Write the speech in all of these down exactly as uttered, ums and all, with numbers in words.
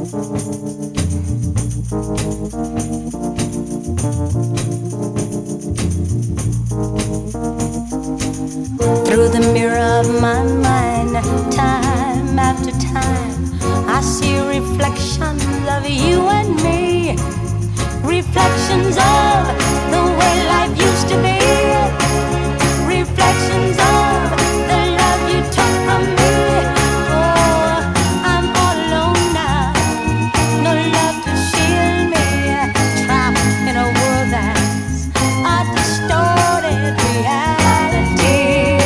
Through the mirror of my mind, time after time, I see reflections of you and me. Reflections of the way life used to be. Reflections of the love you took from me. Oh, I'm all alone now, no love to shield me. Trapped in a world that's a distorted reality.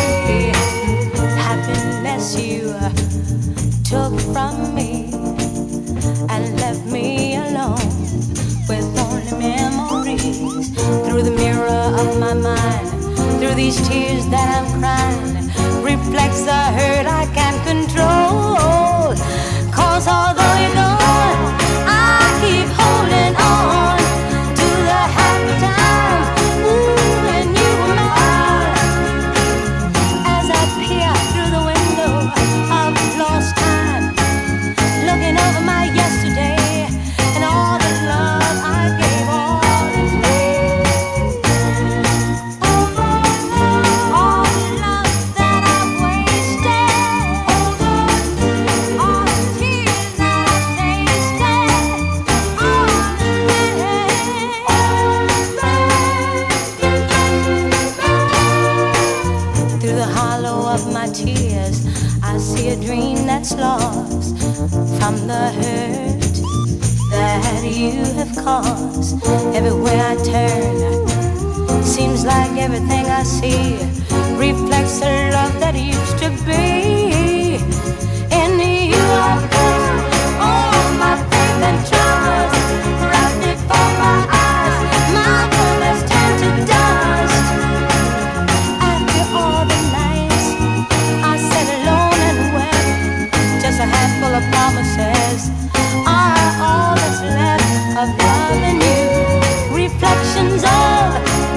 Happiness you took from me and left me alone with only memories. Through the mirror of my mind, through these tears that I'm crying, reflects the hurt I can't control. Cause although you're gone, I keep holding on to the happy times. Ooh, when you were mine. As I peer through the window of lost time, looking over my yesterday and all the love I gave all in vain. All the love that I've wasted, all the tears that I've tasted, all the through the hollow of my tears, I see a dream that's lost from the hurt that you have caused. Everywhere I turn, seems like everything I see reflects the love that used to be. In you I put all my faith and trust, right before my eyes, my world has turned to dust. After all the nights I sat alone and wept, just a handful of promises are all that's left of loving you. Reflections of